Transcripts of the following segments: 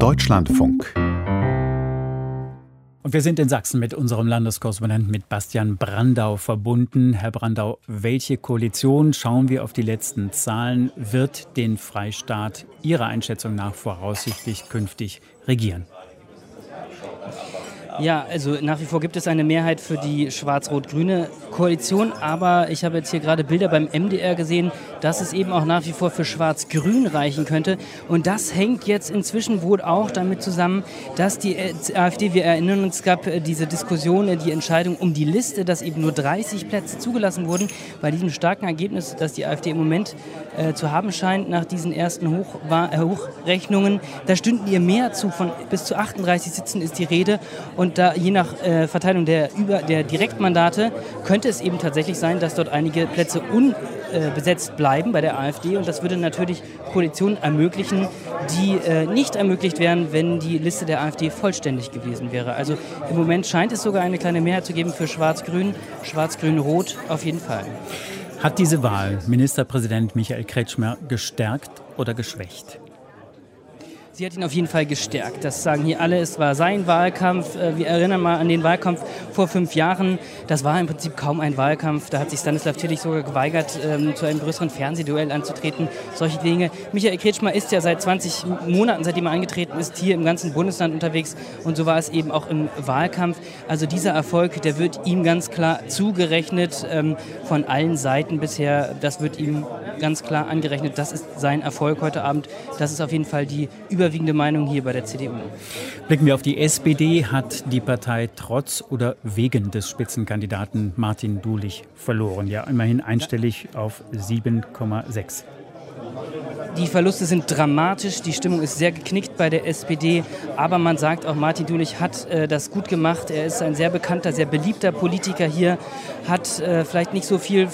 Deutschlandfunk. Und wir sind in Sachsen mit unserem Landeskorrespondenten mit Bastian Brandau verbunden. Herr Brandau, welche Koalition, schauen wir auf die letzten Zahlen, wird den Freistaat Ihrer Einschätzung nach voraussichtlich künftig regieren? Ja, also nach wie vor gibt es eine Mehrheit für die schwarz-rot-grüne Koalition, aber ich habe jetzt hier gerade Bilder beim MDR gesehen, dass es eben auch nach wie vor für schwarz-grün reichen könnte. Und das hängt jetzt inzwischen wohl auch damit zusammen, dass die AfD, wir erinnern uns, es gab diese Diskussion, die Entscheidung um die Liste, dass eben nur 30 Plätze zugelassen wurden. Bei diesem starken Ergebnis, das die AfD im Moment zu haben scheint, nach diesen ersten Hochrechnungen, da stünden ihr mehr zu, von bis zu 38 Sitzen ist die Rede. Und da je nach Verteilung der Direktmandate könnte es eben tatsächlich sein, dass dort einige Plätze unbesetzt bleiben bei der AfD. Und das würde natürlich Koalitionen ermöglichen, die nicht ermöglicht wären, wenn die Liste der AfD vollständig gewesen wäre. Also im Moment scheint es sogar eine kleine Mehrheit zu geben für Schwarz-Grün, Schwarz-Grün-Rot auf jeden Fall. Hat diese Wahl Ministerpräsident Michael Kretschmer gestärkt oder geschwächt? Sie hat ihn auf jeden Fall gestärkt. Das sagen hier alle. Es war sein Wahlkampf. Wir erinnern mal an den Wahlkampf vor 5 Jahren. Das war im Prinzip kaum ein Wahlkampf. Da hat sich Stanislav Tillich sogar geweigert, zu einem größeren Fernsehduell anzutreten. Solche Dinge. Michael Kretschmer ist ja seit 20 Monaten, seitdem er angetreten ist, hier im ganzen Bundesland unterwegs. Und so war es eben auch im Wahlkampf. Also dieser Erfolg, der wird ihm ganz klar zugerechnet von allen Seiten bisher. Das wird ihm ganz klar angerechnet. Das ist sein Erfolg heute Abend. Das ist auf jeden Fall die überwiegende Meinung hier bei der CDU. Blicken wir auf die SPD, hat die Partei trotz oder wegen des Spitzenkandidaten Martin Dulich verloren. Ja, immerhin einstellig auf 7,6. Die Verluste sind dramatisch, die Stimmung ist sehr geknickt bei der SPD, aber man sagt auch, Martin Dulich hat das gut gemacht. Er ist ein sehr bekannter, sehr beliebter Politiker hier, hat vielleicht nicht so viel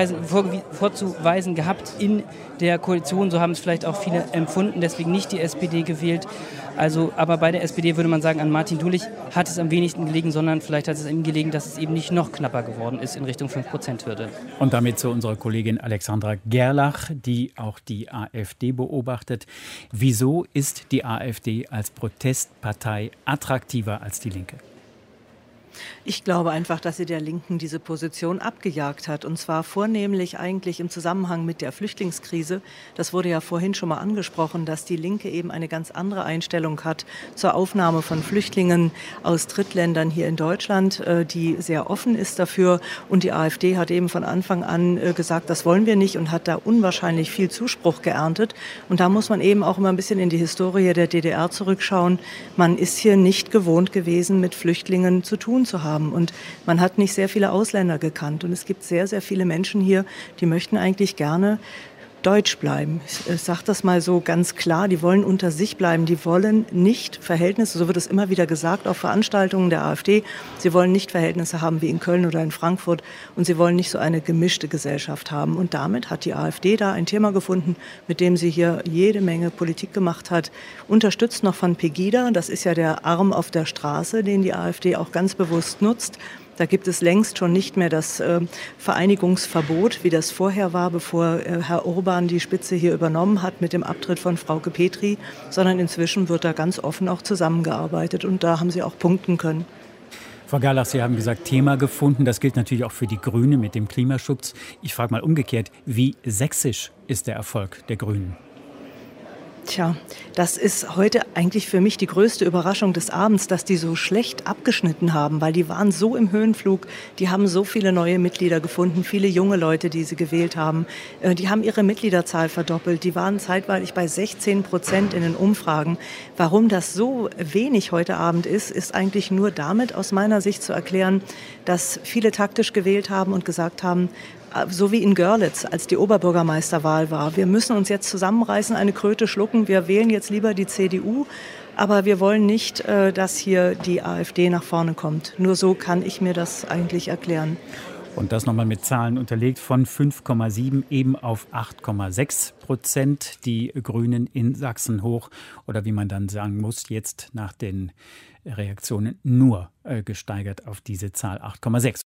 vorzuweisen gehabt in der Koalition, so haben es vielleicht auch viele empfunden, deswegen nicht die SPD gewählt. Also, aber bei der SPD würde man sagen, an Martin Dulich hat es am wenigsten gelegen, sondern vielleicht hat es ihm gelegen, dass es eben nicht noch knapper geworden ist in Richtung 5%-Hürde. Und damit zu unserer Kollegin Alexandra Gerlach, die auch die AfD beobachtet. Wieso ist die AfD als Protestpartei attraktiver als die Linke? Ich glaube einfach, dass sie der Linken diese Position abgejagt hat. Und zwar vornehmlich eigentlich im Zusammenhang mit der Flüchtlingskrise. Das wurde ja vorhin schon mal angesprochen, dass die Linke eben eine ganz andere Einstellung hat zur Aufnahme von Flüchtlingen aus Drittländern hier in Deutschland, die sehr offen ist dafür. Und die AfD hat eben von Anfang an gesagt, das wollen wir nicht und hat da unwahrscheinlich viel Zuspruch geerntet. Und da muss man eben auch immer ein bisschen in die Historie der DDR zurückschauen. Man ist hier nicht gewohnt gewesen, mit Flüchtlingen zu tun zu haben. Und man hat nicht sehr viele Ausländer gekannt. Und es gibt sehr, sehr viele Menschen hier, die möchten eigentlich gerne deutsch bleiben. Ich sage das mal so ganz klar, die wollen unter sich bleiben. Die wollen nicht Verhältnisse, so wird es immer wieder gesagt, auf Veranstaltungen der AfD, sie wollen nicht Verhältnisse haben wie in Köln oder in Frankfurt und sie wollen nicht so eine gemischte Gesellschaft haben. Und damit hat die AfD da ein Thema gefunden, mit dem sie hier jede Menge Politik gemacht hat. Unterstützt noch von Pegida, das ist ja der Arm auf der Straße, den die AfD auch ganz bewusst nutzt. Da gibt es längst schon nicht mehr das Vereinigungsverbot, wie das vorher war, bevor Herr Orban die Spitze hier übernommen hat mit dem Abtritt von Frauke Petry, sondern inzwischen wird da ganz offen auch zusammengearbeitet und da haben sie auch punkten können. Frau Gerlach, Sie haben gesagt, Thema gefunden. Das gilt natürlich auch für die Grünen mit dem Klimaschutz. Ich frage mal umgekehrt, wie sächsisch ist der Erfolg der Grünen? Tja, das ist heute eigentlich für mich die größte Überraschung des Abends, dass die so schlecht abgeschnitten haben, weil die waren so im Höhenflug, die haben so viele neue Mitglieder gefunden, viele junge Leute, die sie gewählt haben. Die haben ihre Mitgliederzahl verdoppelt, die waren zeitweilig bei 16% in den Umfragen. Warum das so wenig heute Abend ist, ist eigentlich nur damit aus meiner Sicht zu erklären, dass viele taktisch gewählt haben und gesagt haben, so wie in Görlitz, als die Oberbürgermeisterwahl war. Wir müssen uns jetzt zusammenreißen, eine Kröte schlucken. Wir wählen jetzt lieber die CDU, aber wir wollen nicht, dass hier die AfD nach vorne kommt. Nur so kann ich mir das eigentlich erklären. Und das nochmal mit Zahlen unterlegt, von 5,7 eben auf 8,6%. Die Grünen in Sachsen hoch. Oder wie man dann sagen muss, jetzt nach den Reaktionen nur gesteigert auf diese Zahl 8,6.